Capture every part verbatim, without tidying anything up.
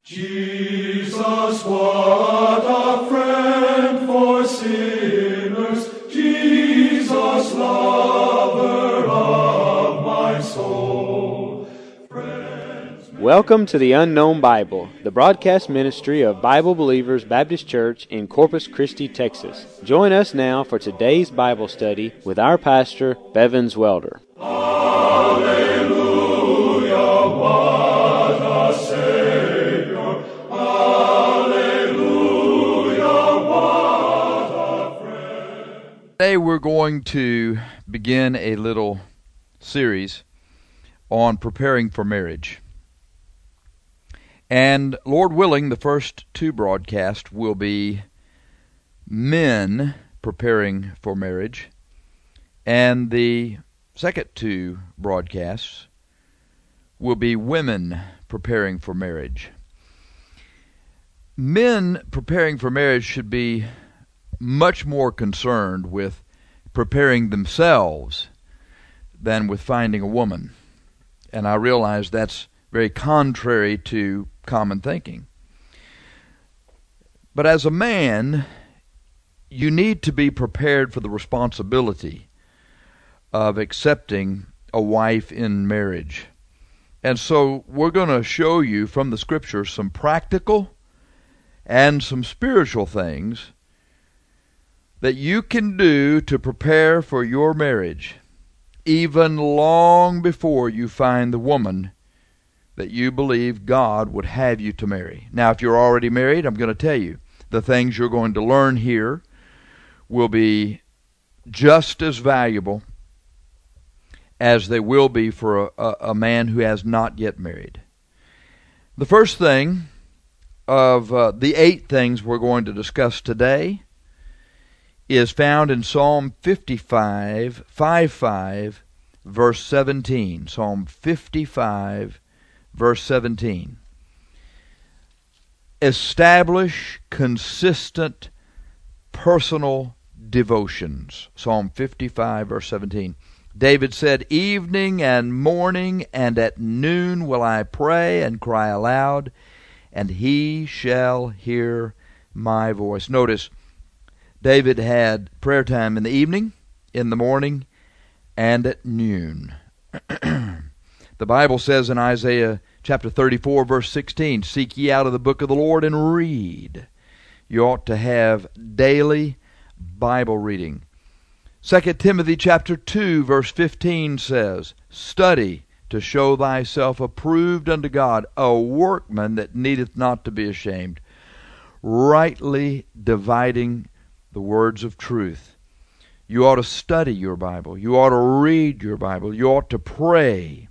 Jesus, what a friend for sinners, Jesus, lover of my soul. Friends, Welcome to the Unknown Bible, the broadcast ministry of Bible Believers Baptist Church in Corpus Christi, Texas. Join us now for today's Bible study with our pastor, Bevins Welder. Hallelujah, what a Savior. Hallelujah, what a friend. Today we're going to begin a little series on preparing for marriage. And Lord willing, the first two broadcasts will be men preparing for marriage, and the second two broadcasts will be women preparing for marriage. Men preparing for marriage should be much more concerned with preparing themselves than with finding a woman. And I realize that's very contrary to common thinking. But as a man, you need to be prepared for the responsibility of accepting a wife in marriage. And so we're going to show you from the Scriptures some practical and some spiritual things that you can do to prepare for your marriage, even long before you find the woman that you believe God would have you to marry. Now, if you're already married, I'm going to tell you, the things you're going to learn here will be just as valuable as they will be for a, a, a man who has not yet married. The first thing of uh, the eight things we're going to discuss today is found in Psalm fifty-five, five five, verse seventeen. Psalm fifty-five, verse seventeen. Establish consistent personal devotions. Psalm fifty-five, verse seventeen. David said, "Evening and morning and at noon will I pray and cry aloud, and he shall hear my voice." Notice, David had prayer time in the evening, in the morning, and at noon. The Bible says in Isaiah chapter thirty-four, verse sixteen, "Seek ye out of the book of the Lord and read." You ought to have daily Bible reading. Second Timothy chapter two, verse fifteen says, "Study to show thyself approved unto God, a workman that needeth not to be ashamed, rightly dividing the words of truth." You ought to study your Bible. You ought to read your Bible. You ought to pray.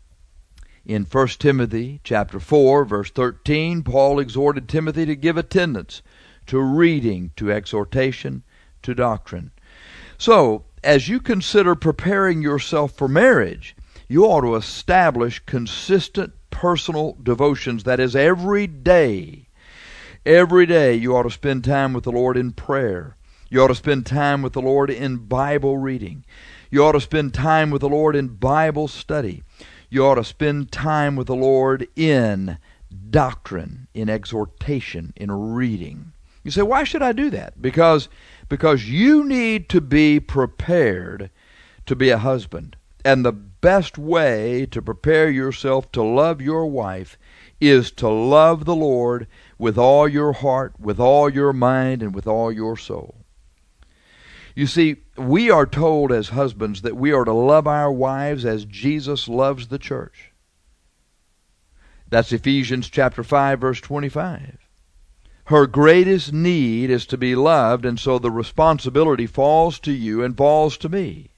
In First Timothy chapter four, verse thirteen, Paul exhorted Timothy to give attendance to reading, to exhortation, to doctrine. So, as you consider preparing yourself for marriage, you ought to establish consistent personal devotions. That is, every day. Every day you ought to spend time with the Lord in prayer. You ought to spend time with the Lord in Bible reading. You ought to spend time with the Lord in Bible study. You ought to spend time with the Lord in doctrine, in exhortation, in reading. You say, why should I do that? Because, because you need to be prepared to be a husband. And the best way to prepare yourself to love your wife is to love the Lord with all your heart, with all your mind, and with all your soul. You see, we are told as husbands that we are to love our wives as Jesus loves the church. That's Ephesians chapter five, verse twenty-five. Her greatest need is to be loved, and so the responsibility falls to you and falls to me.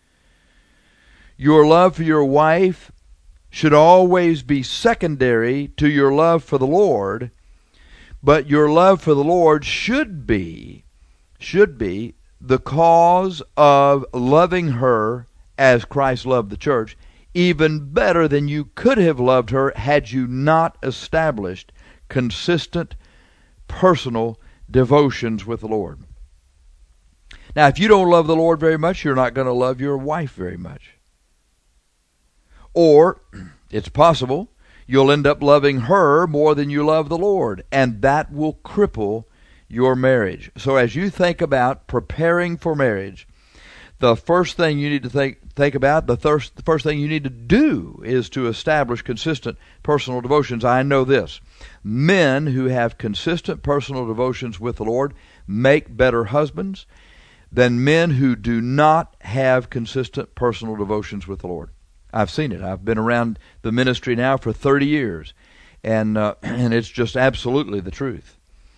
Your love for your wife should always be secondary to your love for the Lord, but your love for the Lord should be, should be the cause of loving her as Christ loved the church, even better than you could have loved her had you not established consistent personal devotions with the Lord. Now, if you don't love the Lord very much, you're not going to love your wife very much. Or, it's possible, you'll end up loving her more than you love the Lord, and that will cripple your marriage. So as you think about preparing for marriage, the first thing you need to think think about, the first, the first thing you need to do is to establish consistent personal devotions. I know this. Men who have consistent personal devotions with the Lord make better husbands than men who do not have consistent personal devotions with the Lord. I've seen it. I've been around the ministry now for thirty years, and uh, and it's just absolutely the truth.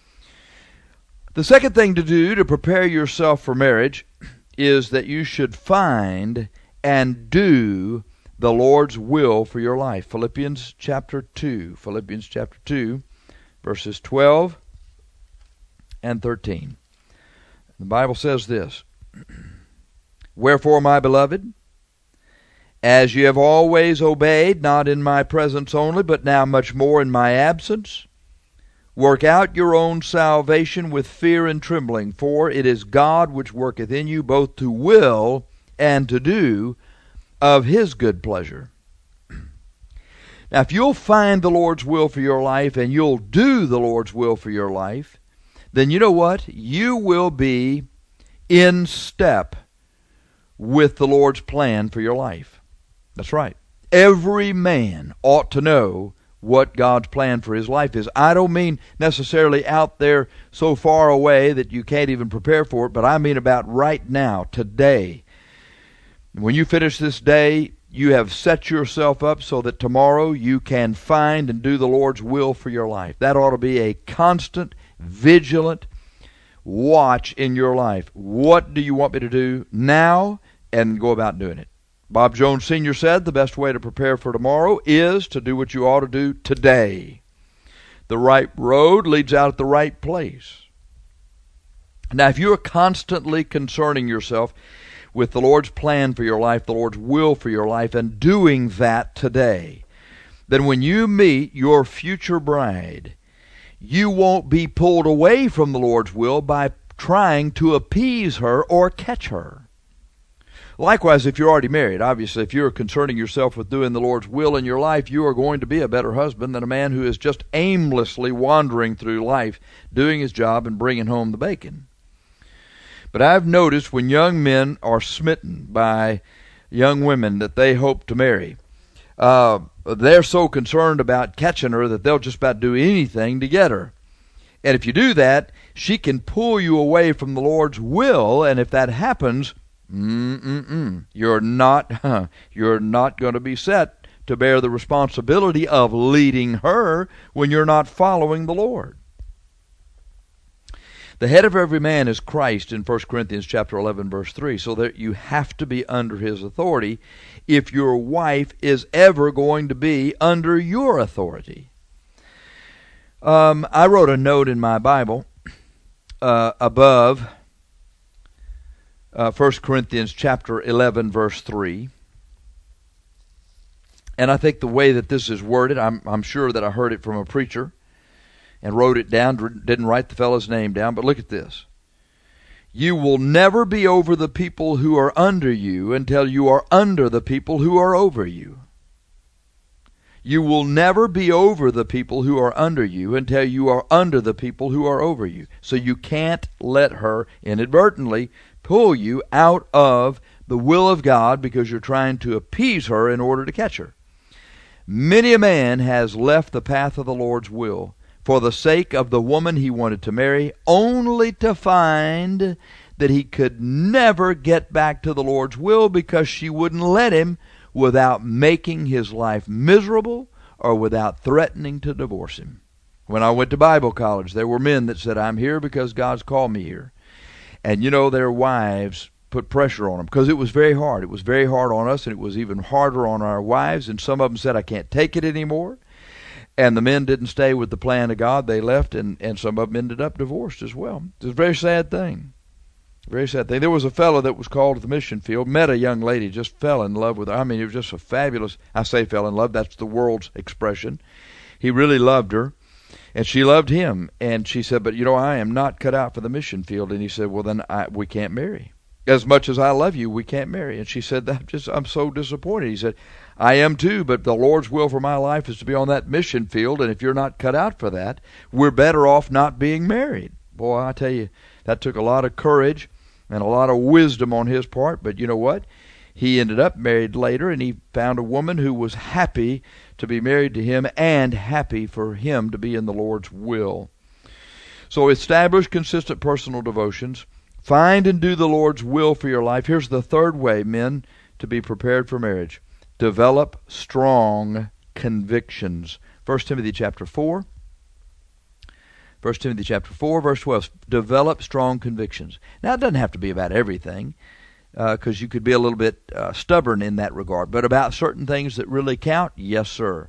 The second thing to do to prepare yourself for marriage is that you should find and do the Lord's will for your life. Philippians chapter two. Philippians chapter two, verses twelve and thirteen. The Bible says this, "Wherefore, my beloved, as ye have always obeyed, not in my presence only, but now much more in my absence, work out your own salvation with fear and trembling, for it is God which worketh in you both to will and to do of his good pleasure." Now, if you'll find the Lord's will for your life and you'll do the Lord's will for your life, then you know what? You will be in step with the Lord's plan for your life. That's right. Every man ought to know what God's plan for his life is. I don't mean necessarily out there so far away that you can't even prepare for it, but I mean about right now, today. When you finish this day, you have set yourself up so that tomorrow you can find and do the Lord's will for your life. That ought to be a constant, vigilant watch in your life. What do you want me to do now? And go about doing it. Bob Jones Senior said the best way to prepare for tomorrow is to do what you ought to do today. The right road leads out at the right place. Now, if you are constantly concerning yourself with the Lord's plan for your life, the Lord's will for your life, and doing that today, then when you meet your future bride, you won't be pulled away from the Lord's will by trying to appease her or catch her. Likewise, if you're already married, obviously, if you're concerning yourself with doing the Lord's will in your life, you are going to be a better husband than a man who is just aimlessly wandering through life, doing his job and bringing home the bacon. But I've noticed when young men are smitten by young women that they hope to marry, uh, they're so concerned about catching her that they'll just about do anything to get her. And if you do that, she can pull you away from the Lord's will, and if that happens, Mm-mm-mm. You're not, huh, you're not going to be set to bear the responsibility of leading her when you're not following the Lord. The head of every man is Christ in First Corinthians chapter eleven, verse three, so that you have to be under his authority if your wife is ever going to be under your authority. Um, I wrote a note in my Bible uh, above Uh, First Corinthians chapter eleven, verse three. And I think the way that this is worded, I'm, I'm sure that I heard it from a preacher and wrote it down, didn't write the fellow's name down, but look at this. You will never be over the people who are under you until you are under the people who are over you. You will never be over the people who are under you until you are under the people who are over you. So you can't let her inadvertently pull you out of the will of God because you're trying to appease her in order to catch her. Many a man has left the path of the Lord's will for the sake of the woman he wanted to marry, only to find that he could never get back to the Lord's will because she wouldn't let him without making his life miserable or without threatening to divorce him. When I went to Bible college, there were men that said, "I'm here because God's called me here." And, you know, their wives put pressure on them because it was very hard. It was very hard on us, and it was even harder on our wives. And some of them said, "I can't take it anymore." And the men didn't stay with the plan of God. They left, and, and some of them ended up divorced as well. It was a very sad thing. Very sad thing. There was a fellow that was called to the mission field, met a young lady, just fell in love with her. I mean, it was just a fabulous, I say fell in love, that's the world's expression. He really loved her. And she loved him. And she said, "But, you know, I am not cut out for the mission field." And he said, "Well, then I, we can't marry. As much as I love you, we can't marry." And she said, that just, "I'm so disappointed." He said, I am too, but the Lord's will for my life is to be on that mission field, and if you're not cut out for that, we're better off not being married. Boy, I tell you, that took a lot of courage and a lot of wisdom on his part, but you know what? He ended up married later, and he found a woman who was happy to be married to him and happy for him to be in the Lord's will. So establish consistent personal devotions. Find and do the Lord's will for your life. Here's the third way, men, to be prepared for marriage. Develop strong convictions. First Timothy chapter four. First Timothy chapter four, verse twelve. Develop strong convictions. Now, it doesn't have to be about everything, because uh, you could be a little bit uh, stubborn in that regard. But about certain things that really count, yes, sir.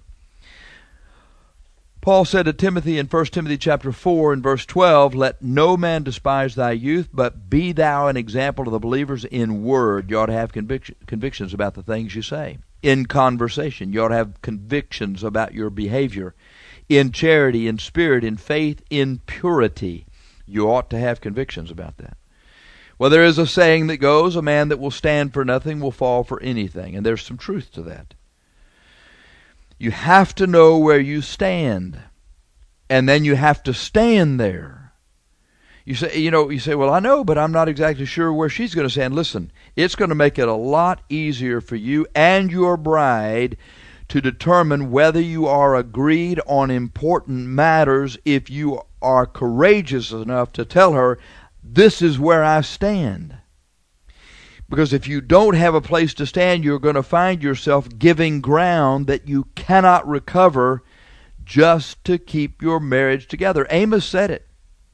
Paul said to Timothy in First Timothy chapter four and verse twelve, let no man despise thy youth, but be thou an example to the believers in word. You ought to have convic- convictions about the things you say. In conversation, you ought to have convictions about your behavior. In charity, in spirit, in faith, in purity, you ought to have convictions about that. Well, there is a saying that goes, a man that will stand for nothing will fall for anything. And there's some truth to that. You have to know where you stand. And then you have to stand there. You say, you know, you say, well, I know, but I'm not exactly sure where she's going to stand. Listen, it's going to make it a lot easier for you and your bride to determine whether you are agreed on important matters if you are courageous enough to tell her, this is where I stand. Because if you don't have a place to stand, you're going to find yourself giving ground that you cannot recover just to keep your marriage together. Amos said it.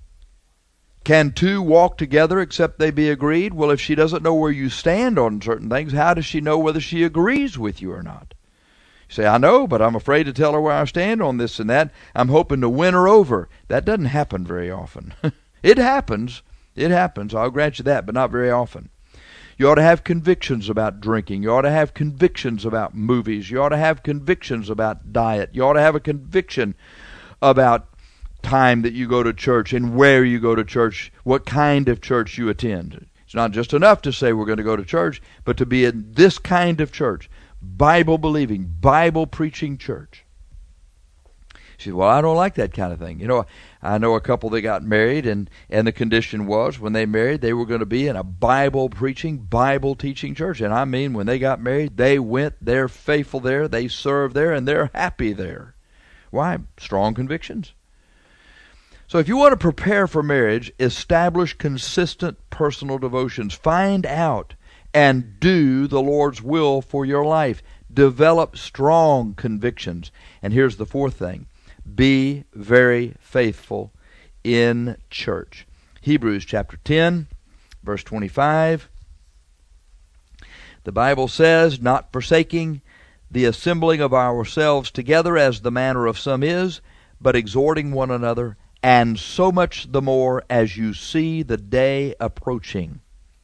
Can two walk together except they be agreed? Well, if she doesn't know where you stand on certain things, how does she know whether she agrees with you or not? You say, I know, but I'm afraid to tell her where I stand on this and that. I'm hoping to win her over. That doesn't happen very often. It happens. It happens. I'll grant you that, but not very often. You ought to have convictions about drinking. You ought to have convictions about movies. You ought to have convictions about diet. You ought to have a conviction about time that you go to church and where you go to church, what kind of church you attend. It's not just enough to say we're going to go to church, but to be in this kind of church, Bible-believing, Bible-preaching church. She said, well, I don't like that kind of thing. You know, I know a couple that got married, and, and the condition was when they married, they were going to be in a Bible-preaching, Bible-teaching church. And I mean, when they got married, they went, they're faithful there, they serve there, and they're happy there. Why? Strong convictions. So if you want to prepare for marriage, establish consistent personal devotions. Find out and do the Lord's will for your life. Develop strong convictions. And here's the fourth thing. Be very faithful in church. Hebrews chapter ten, verse twenty-five. The Bible says, not forsaking the assembling of ourselves together as the manner of some is, but exhorting one another, and so much the more as you see the day approaching.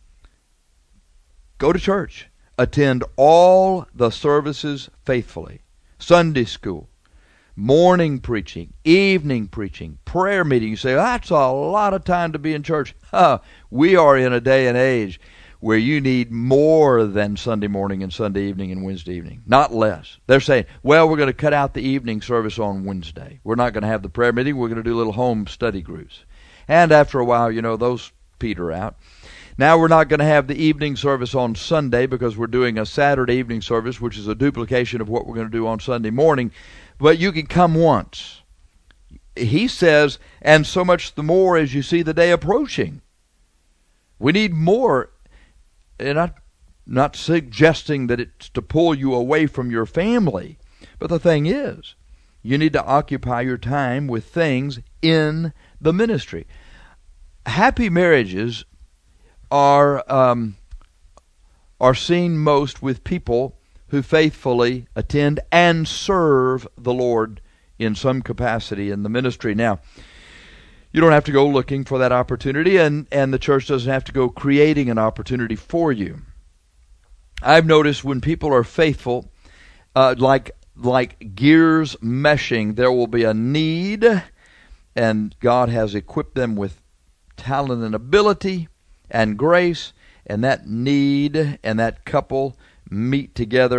Go to church. Attend all the services faithfully. Sunday school, morning preaching, evening preaching, prayer meeting. You say, that's a lot of time to be in church. Huh, we are in a day and age where you need more than Sunday morning and Sunday evening and Wednesday evening, not less. They're saying, well, we're going to cut out the evening service on Wednesday. We're not going to have the prayer meeting. We're going to do little home study groups. And after a while, you know, those peter out. Now we're not going to have the evening service on Sunday because we're doing a Saturday evening service, which is a duplication of what we're going to do on Sunday morning. But you can come once. He says, and so much the more as you see the day approaching. We need more. And I'm not suggesting that it's to pull you away from your family. But the thing is, you need to occupy your time with things in the ministry. Happy marriages are um, are seen most with people who faithfully attend and serve the Lord in some capacity in the ministry. Now, you don't have to go looking for that opportunity, and, and the church doesn't have to go creating an opportunity for you. I've noticed when people are faithful, uh, like like gears meshing, there will be a need, and God has equipped them with talent and ability and grace, and that need and that couple meet together,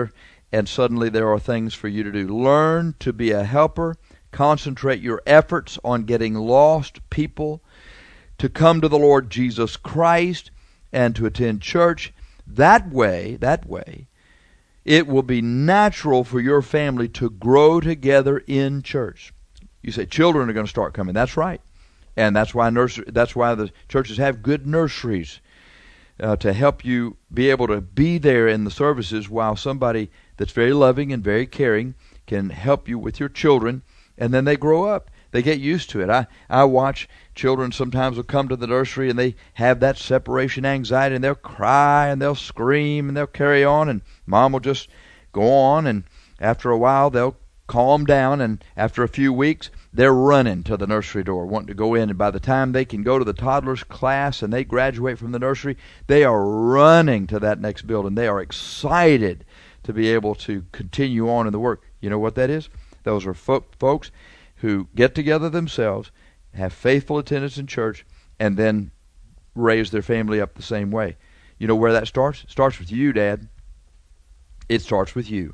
and suddenly there are things for you to do. Learn to be a helper. Concentrate your efforts on getting lost people to come to the Lord Jesus Christ and to attend church. That way, that way, it will be natural for your family to grow together in church. You say children are going to start coming. That's right. And that's why nursery, that's why the churches have good nurseries uh, to help you be able to be there in the services while somebody that's very loving and very caring can help you with your children, and then they grow up. They get used to it. I, I watch children sometimes will come to the nursery and they have that separation anxiety, and they'll cry and they'll scream and they'll carry on, and mom will just go on, and after a while they'll calm down, and after a few weeks they're running to the nursery door wanting to go in, and by the time they can go to the toddler's class and they graduate from the nursery, they are running to that next building. They are excited to be able to continue on in the work. You know what that is? Those are fo- folks who get together themselves, have faithful attendance in church, and then raise their family up the same way. You know where that starts? It starts with you, Dad. It starts with you.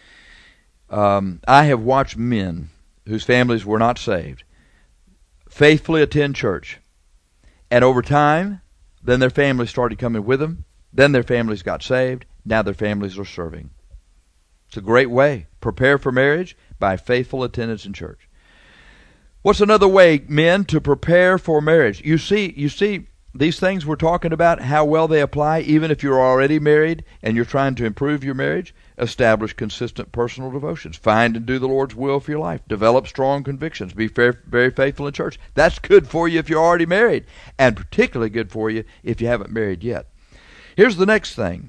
Um, I have watched men whose families were not saved faithfully attend church, and over time, then their families started coming with them. Then their families got saved. Now their families are serving. It's a great way. Prepare for marriage by faithful attendance in church. What's another way, men, to prepare for marriage? You see, you see, these things we're talking about, how well they apply, even if you're already married and you're trying to improve your marriage. Establish consistent personal devotions. Find and do the Lord's will for your life. Develop strong convictions. Be fair, very faithful in church. That's good for you if you're already married, and particularly good for you if you haven't married yet. Here's the next thing.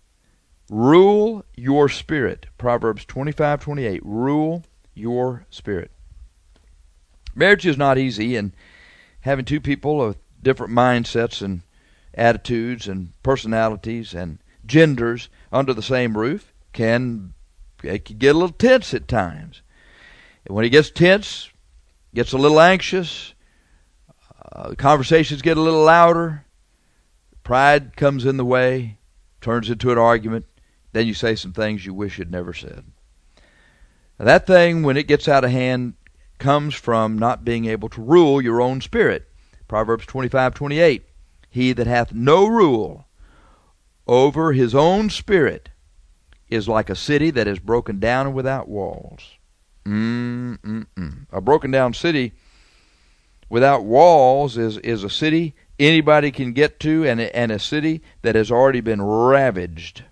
Rule your spirit. Proverbs twenty-five twenty-eight. Rule your spirit. Marriage is not easy, and having two people with different mindsets and attitudes and personalities and genders under the same roof can, it can get a little tense at times. And when it gets tense, gets a little anxious, uh, conversations get a little louder, pride comes in the way, turns into an argument, then you say some things you wish you'd never said. Now, that thing, when it gets out of hand, comes from not being able to rule your own spirit. Proverbs twenty-five twenty-eight. He that hath no rule over his own spirit is like a city that is broken down and without walls. Mm-mm-mm. A broken down city without walls is, is a city anybody can get to, and, and a city that has already been ravaged.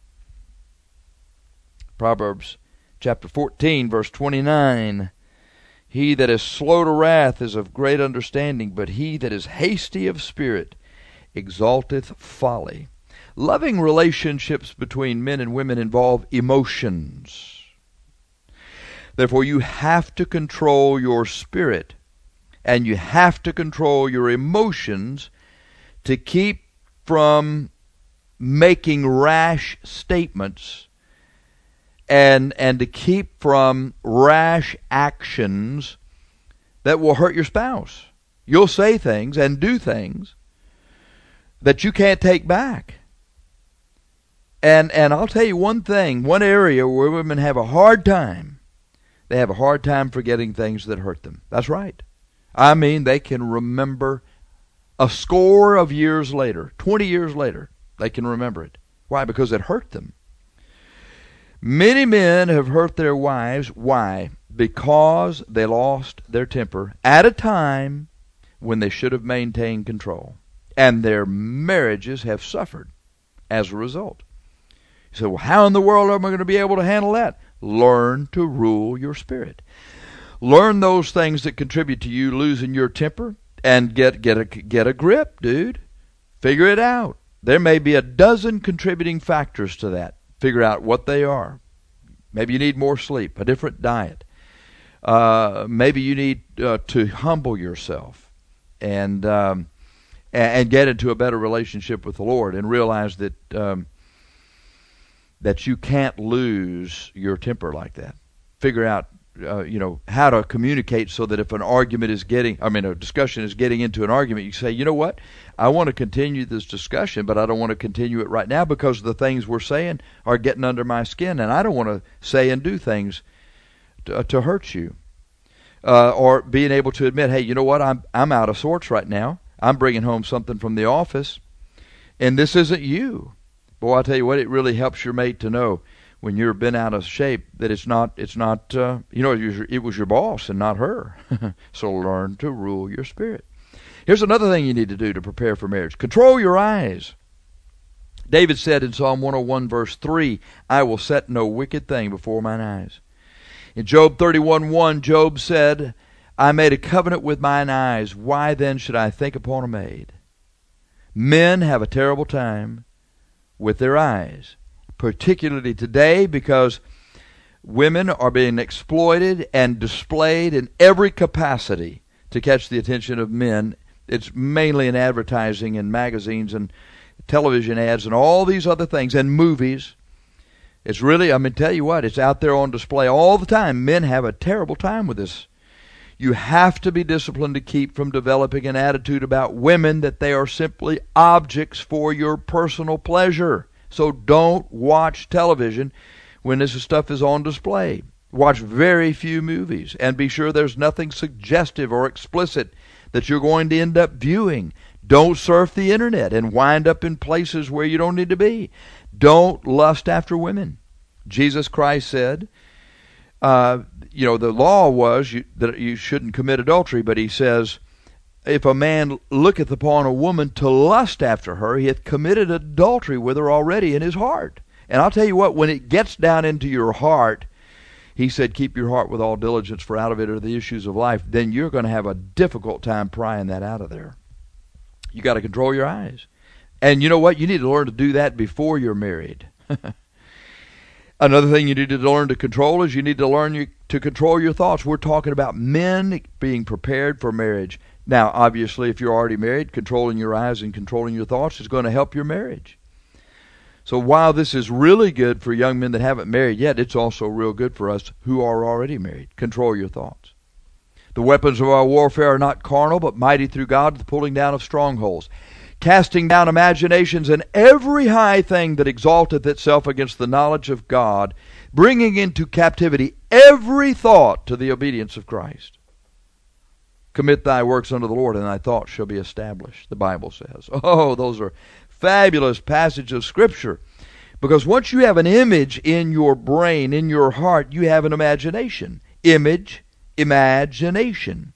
Proverbs chapter fourteen, verse twenty-nine. He that is slow to wrath is of great understanding, but he that is hasty of spirit exalteth folly. Loving relationships between men and women involve emotions. Therefore, you have to control your spirit, and you have to control your emotions to keep from making rash statements and and to keep from rash actions that will hurt your spouse. You'll say things and do things that you can't take back. And and I'll tell you one thing, one area where women have a hard time, they have a hard time forgetting things that hurt them. That's right. I mean, they can remember a score of years later, twenty years later, they can remember it. Why? Because it hurt them. Many men have hurt their wives. Why? Because they lost their temper at a time when they should have maintained control. And their marriages have suffered as a result. You say, well, how in the world am I going to be able to handle that? Learn to rule your spirit. Learn those things that contribute to you losing your temper, and get, get, a, get a grip, dude. Figure it out. There may be a dozen contributing factors to that. Figure out what they are. Maybe you need more sleep, a different diet. Uh, maybe you need uh, to humble yourself and, um, and and get into a better relationship with the Lord, and realize that um, that you can't lose your temper like that. Figure out uh, you know, how to communicate so that if an argument is getting, I mean, a discussion is getting into an argument, you say, you know what, I want to continue this discussion, but I don't want to continue it right now because the things we're saying are getting under my skin, and I don't want to say and do things to, uh, to hurt you. Uh, or being able to admit, hey, you know what, I'm I'm out of sorts right now. I'm bringing home something from the office, and this isn't you. Boy, I'll tell you what, it really helps your mate to know when you've been out of shape that it's not, it's not, uh, you know, it was, your, it was your boss and not her. So learn to rule your spirit. Here's another thing you need to do to prepare for marriage. Control your eyes. David said in Psalm one oh one verse three, I will set no wicked thing before mine eyes. In Job thirty-one one, Job said, I made a covenant with mine eyes. Why then should I think upon a maid? Men have a terrible time with their eyes, particularly today, because women are being exploited and displayed in every capacity to catch the attention of men. It's mainly in advertising and magazines and television ads and all these other things and movies. It's really, I mean, tell you what, it's out there on display all the time. Men have a terrible time with this. You have to be disciplined to keep from developing an attitude about women that they are simply objects for your personal pleasure. So don't watch television when this stuff is on display. Watch very few movies and be sure there's nothing suggestive or explicit that you're going to end up viewing. Don't surf the internet and wind up in places where you don't need to be. Don't lust after women. Jesus Christ said, uh, you know, the law was you, that you shouldn't commit adultery, but he says, if a man looketh upon a woman to lust after her, he hath committed adultery with her already in his heart. And I'll tell you what, when it gets down into your heart, he said, keep your heart with all diligence, for out of it are the issues of life. Then you're going to have a difficult time prying that out of there. You got to control your eyes. And you know what? You need to learn to do that before you're married. Another thing you need to learn to control is you need to learn you, to control your thoughts. We're talking about men being prepared for marriage. Now, obviously, if you're already married, controlling your eyes and controlling your thoughts is going to help your marriage. So while this is really good for young men that haven't married yet, it's also real good for us who are already married. Control your thoughts. The weapons of our warfare are not carnal, but mighty through God to the pulling down of strongholds, casting down imaginations and every high thing that exalteth itself against the knowledge of God, bringing into captivity every thought to the obedience of Christ. Commit thy works unto the Lord, and thy thoughts shall be established, the Bible says. Oh, those are fabulous passages of Scripture. Because once you have an image in your brain, in your heart, you have an imagination. Image, imagination.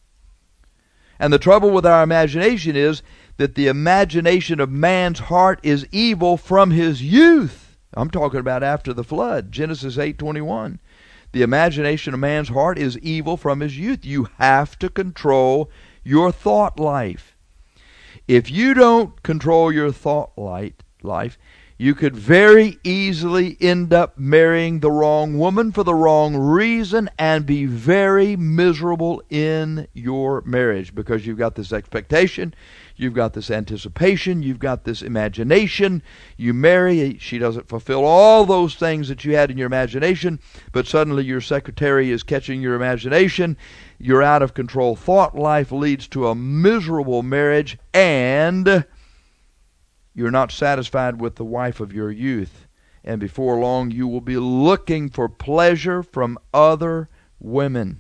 And the trouble with our imagination is that the imagination of man's heart is evil from his youth. I'm talking about after the flood, Genesis eight twenty-one. The imagination of man's heart is evil from his youth. You have to control your thought life. If you don't control your thought life, you could very easily end up marrying the wrong woman for the wrong reason and be very miserable in your marriage because you've got this expectation, you've got this anticipation, you've got this imagination. You marry, she doesn't fulfill all those things that you had in your imagination, but suddenly your secretary is catching your imagination. Your out of control thought life leads to a miserable marriage, and you're not satisfied with the wife of your youth. And before long, you will be looking for pleasure from other women.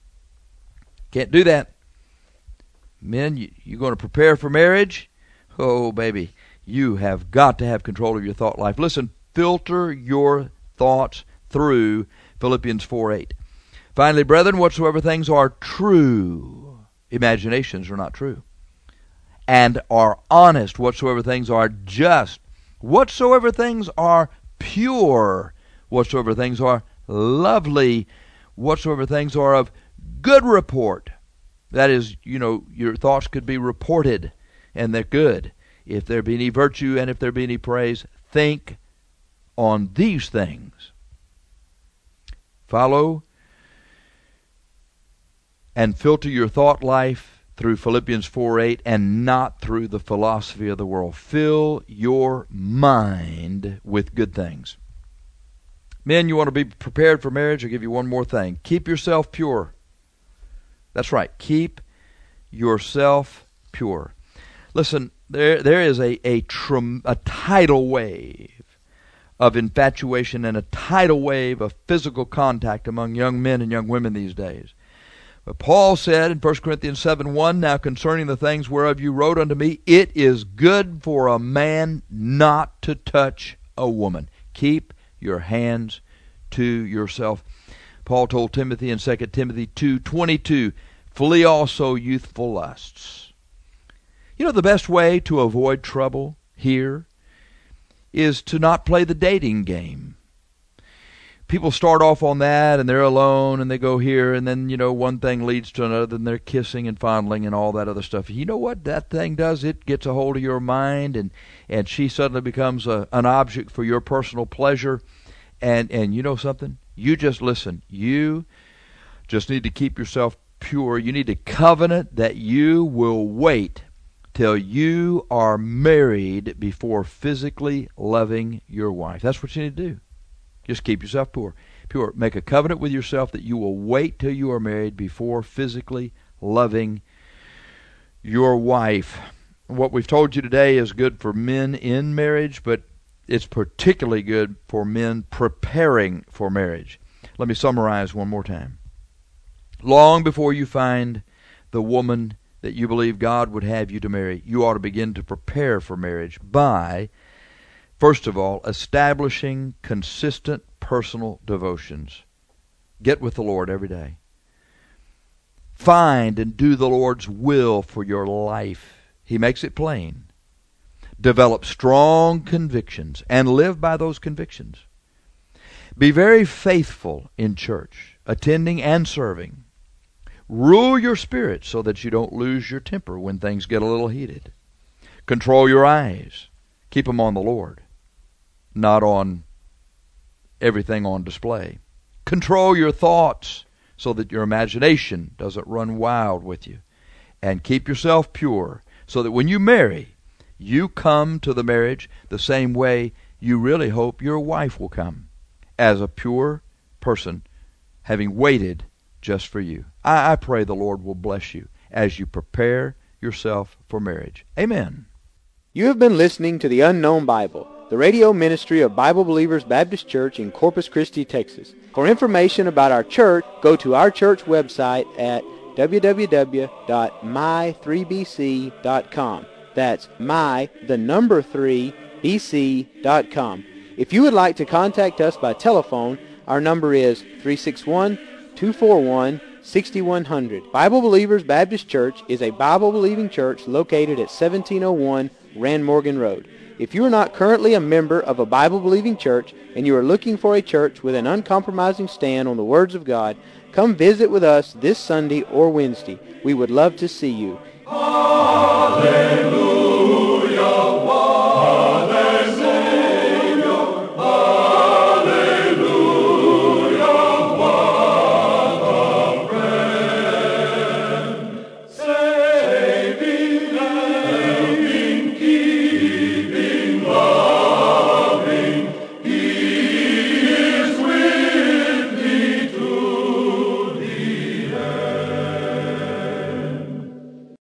Can't do that. Men, you, you're going to prepare for marriage? Oh, baby, you have got to have control of your thought life. Listen, filter your thoughts through Philippians four eight. Finally, brethren, whatsoever things are true, imaginations are not true, and are honest, whatsoever things are just, whatsoever things are pure, whatsoever things are lovely, whatsoever things are of good report. That is, you know, your thoughts could be reported, and they're good. If there be any virtue and if there be any praise, think on these things. Follow and filter your thought life through Philippians four eight and not through the philosophy of the world. Fill your mind with good things. Men, you want to be prepared for marriage? I'll give you one more thing. Keep yourself pure. That's right. Keep yourself pure. Listen, there there is a a, trum, a tidal wave of infatuation and a tidal wave of physical contact among young men and young women these days. But Paul said in First Corinthians seven one, now concerning the things whereof you wrote unto me, it is good for a man not to touch a woman. Keep your hands to yourself. Paul told Timothy in Second Timothy two twenty-two, flee also youthful lusts. You know, the best way to avoid trouble here is to not play the dating game. People start off on that, and they're alone, and they go here, and then, you know, one thing leads to another, and they're kissing and fondling and all that other stuff. You know what that thing does? It gets a hold of your mind, and, and she suddenly becomes a, an object for your personal pleasure. And, and you know something? You just listen. You just need to keep yourself pure. You need to covenant that you will wait till you are married before physically loving your wife. That's what you need to do. Just keep yourself pure. Pure. Make a covenant with yourself that you will wait till you are married before physically loving your wife. What we've told you today is good for men in marriage, but it's particularly good for men preparing for marriage. Let me summarize one more time. Long before you find the woman that you believe God would have you to marry, you ought to begin to prepare for marriage by, first of all, establishing consistent personal devotions. Get with the Lord every day. Find and do the Lord's will for your life. He makes it plain. Develop strong convictions and live by those convictions. Be very faithful in church, attending and serving. Rule your spirit so that you don't lose your temper when things get a little heated. Control your eyes. Keep them on the Lord, not on everything on display. Control your thoughts so that your imagination doesn't run wild with you. And keep yourself pure so that when you marry, you come to the marriage the same way you really hope your wife will come, as a pure person, having waited just for you. I, I pray the Lord will bless you as you prepare yourself for marriage. Amen. You have been listening to The Unknown Bible, the radio ministry of Bible Believers Baptist Church in Corpus Christi, Texas. For information about our church, go to our church website at w w w dot my three b c dot com. That's my, the number three, b c dot com. If you would like to contact us by telephone, our number is three six one, two four one, six one zero zero. Bible Believers Baptist Church is a Bible-believing church located at seventeen oh one Rand Morgan Road. If you are not currently a member of a Bible-believing church and you are looking for a church with an uncompromising stand on the words of God, come visit with us this Sunday or Wednesday. We would love to see you. Hallelujah.